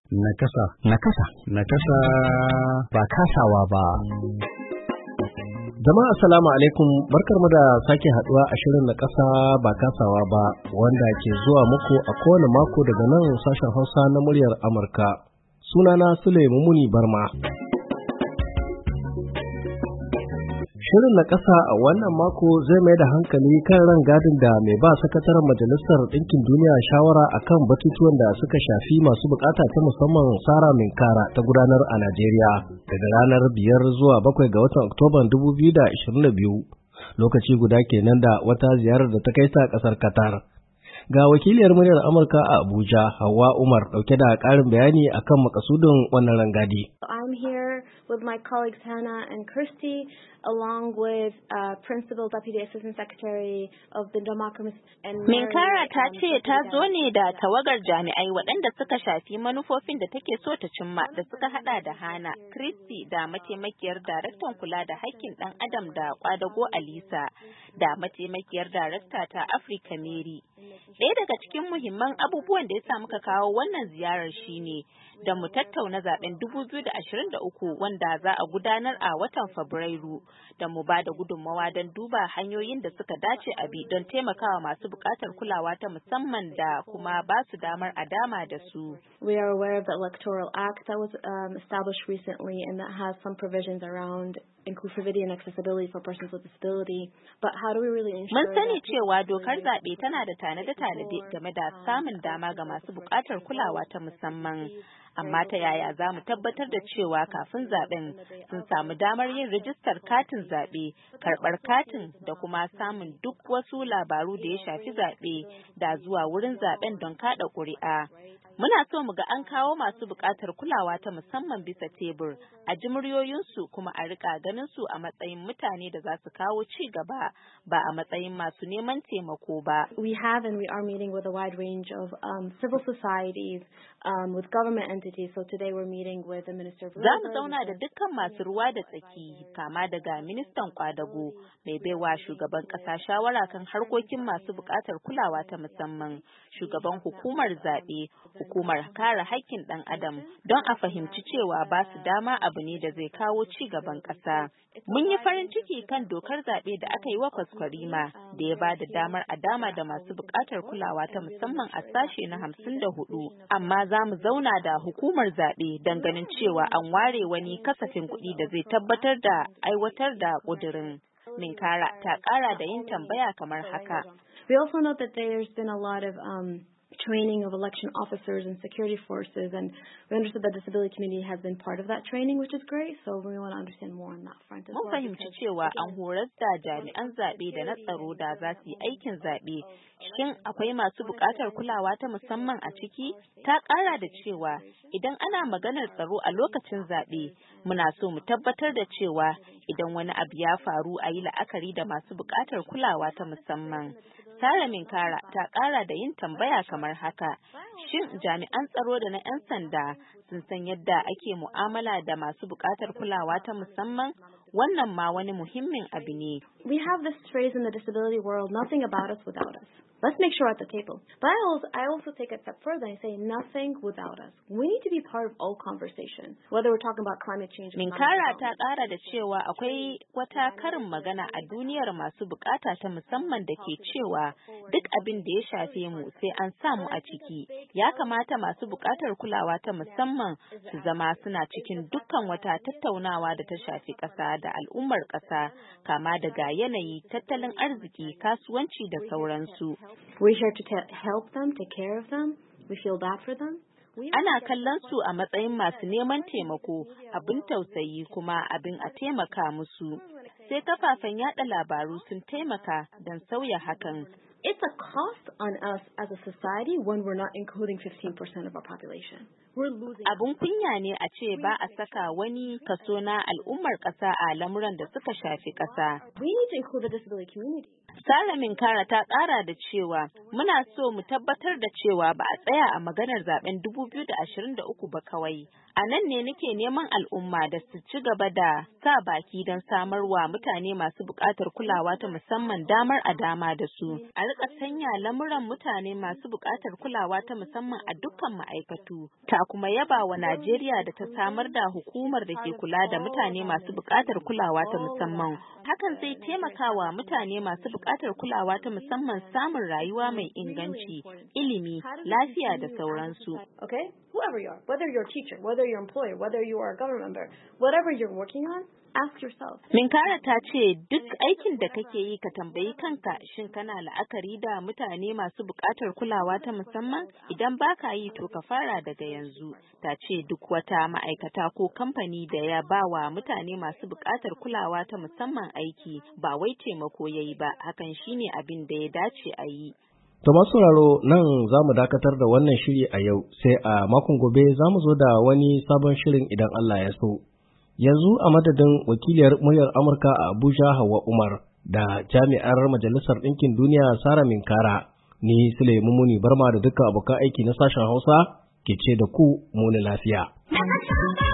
Nakasa. Nakasa. Nakasa. Ba kasawa ba. Jama'a assalamu alaikum, barkarmu da sake haduwa a shirin Nakasa ba kasawa ba wanda ke zuwa muku a kowane mako daga nan sashen Hausa na muryar Amurka. Sunana Sule Mumuni Barma. Shirin Nakasa a wannan mako zai mai da hankali kan rangadin da mai ba sakataren Majalisar Ɗinkin Duniya shawara akan batutuwan da suka shafi masu bukata ta musamman Sara Minkara ta gudanar a Najeriya daga ranar 5 zuwa 7 ga watan Oktoban 2022, lokaci guda kenan da wata ziyarar da ta kai ta ƙasar Qatar. Ga wakiliyar muryar Amurka a Abuja, Hauwa Umar, dauke da ƙarin bayani akan makasudin wannan rangadi. I'm here with my colleagues Hannah and Kirsty, along with Principal Deputy Assistant Secretary of the Democracy and Minkara ta ce ta zo ne da tawagar jami'ai waɗanda suka shafi manufofin da take so ta cimma da suka hada da Hannah, Kirsty da mataimakiyar daraktan kula da haƙƙin ɗan adam da kwadago Alisa da mataimakiyar darakta ta Africa Mary. Ɗaya daga cikin muhimman abubuwan da ya sa muka kawo wannan ziyarar shine da mu tattauna zaben 2023 wanda za a gudanar a watan Fabrairu, da mu ba da gudunmawa don duba hanyoyin da suka dace a bi don taimakawa masu buƙatar kulawa ta musamman da kuma ba su damar a dama da su. We are aware of the Electoral Act that was established recently and that has some provisions around inclusivity and accessibility for persons with disability, but how do we really ensure Mun sani cewa dokar zaɓe tana da tanade-tanade game da samun dama ga masu buƙatar kulawa ta musamman. Amma ta yaya za mu tabbatar da cewa kafin zaben sun samu damar yin rijistar katin zaɓe, karɓar katin da kuma samun duk wasu labaru da ya shafi zaɓe da zuwa wurin zaben don kaɗa ƙuri'a. Muna so mu ga an kawo masu buƙatar kulawa ta musamman bisa tebur, a ji muryoyinsu kuma a riƙa ganin su a matsayin mutane da za su kawo ci gaba, ba a matsayin masu neman taimako ba. We have and we are meeting with a wide range of civil societies, with government entities. So today we're meeting with the Minister of Za mu zauna da dukkan masu ruwa da tsaki, kama daga ministan kwadago, mai baiwa shugaban ƙasa shawara kan harkokin masu buƙatar kulawa ta musamman, shugaban hukumar zaɓe, hukumar kare haƙƙin ɗan adam, don a fahimci cewa ba su dama abu ne da zai kawo ci gaban ƙasa. Mun yi farin ciki kan dokar zaɓe da aka yi wa kwaskwarima da ya ba da damar a dama da masu buƙatar kulawa ta musamman a sashe na 54, amma za mu zauna da hukumar zaɓe don ganin cewa an ware wani kasafin kuɗi da zai tabbatar da aiwatar da ƙudurin. Minkara ta ƙara da yin tambaya kamar haka. We also know that there's been a lot of training of election officers and security forces, and we understood that the disability community has been part of that training, which is great, so we want to understand more on that front as well. Mun fahimci cewa an horar da jami'an zaɓe da na tsaro da za su yi aikin zaɓe. Shin akwai masu buƙatar kulawa ta musamman a ciki? Ta ƙara da cewa idan ana maganar tsaro a lokacin zaɓe, muna so mu tabbatar da cewa idan wani abu ya faru a yi la'akari da masu buƙatar kulawa ta musamman. Sara Minkara ta ƙara da yin tambaya kamar haka, shin jami'an tsaro da na 'yan sanda sun san yadda ake mu'amala da masu buƙatar kulawa ta musamman? Wannan ma wani muhimmin abu ne. We have this phrase in the disability world, nothing about us without us. Let's make sure at the table. But I also take a step further and say nothing without us. We need to be part of all conversation, whether we're talking about climate change. Minkara ta ƙara da cewa akwai wata karin magana a duniyar masu bukata ta musamman da ke cewa duk abin da ya shafe mu sai an samu a ciki. Ya kamata masu bukatar kulawa ta musamman su zama suna cikin dukkan wata tattaunawa da ta shafi ƙasa da al'ummar ƙasa, kama daga yanayi, tattalin arziki, kasuwanci da sauransu. We're here to help them, take care of them. We feel bad for them. Ana kallon su a matsayin masu neman taimako, abin tausayi kuma abin a taimaka musu. Sai kafafen yada labaru sun taimaka don sauya hakan. It's a cost on us as a society when we're not including 15% of our population. Abun kunya ne a ce ba a saka wani kaso na al'ummar ƙasa a lamuran da suka shafi ƙasa. We need to include the disability community. Sarah Minkara ta ƙara da cewa muna so mu tabbatar da cewa ba a tsaya a maganar zaben 2023 ba kawai. A nan ne nake neman al'umma da su ci gaba da sa baki don samarwa mutane masu buƙatar kulawa ta musamman damar a dama da su. A rika sanya lamuran mutane masu buƙatar kulawa ta musamman a dukkan ma'aikatu. Ta kuma yaba wa Najeriya da ta samar da hukumar da ke kula da mutane masu buƙatar kulawa ta musamman. Hakan zai taimaka wa mutane masu buƙatar kulawa ta musamman samun rayuwa mai inganci, ilimi, lafiya da sauransu. Okay? Whoever you are, whether you're a teacher, whether you're an employer, whether you are a government member, whatever you're working on, ask yourself. Minkara ta ce duk aikin da kake yi ka tambayi kanka shin kana la'akari da mutane masu buƙatar kulawa ta musamman? Idan baka yi to ka fara daga yanzu. Ta ce duk wata ma'aikata ko kamfani da ya ba wa mutane masu buƙatar kulawa ta musamman aiki ba wai taimako yayi ba, hakan shine abin da ya dace a yi. To masu sauraro nan za mu dakatar da wannan shiri a yau, sai a makon gobe za mu zo da wani sabon shirin idan Allah ya so. Yanzu a madadin wakiliyar muryar Amurka a Abuja Hauwa Umar da jami'ar Majalisar Ɗinkin Duniya Sarah Minkara, ni Sule Mumuni Barma da dukkan abokan aiki na sashen Hausa ke ce da ku muni lafiya.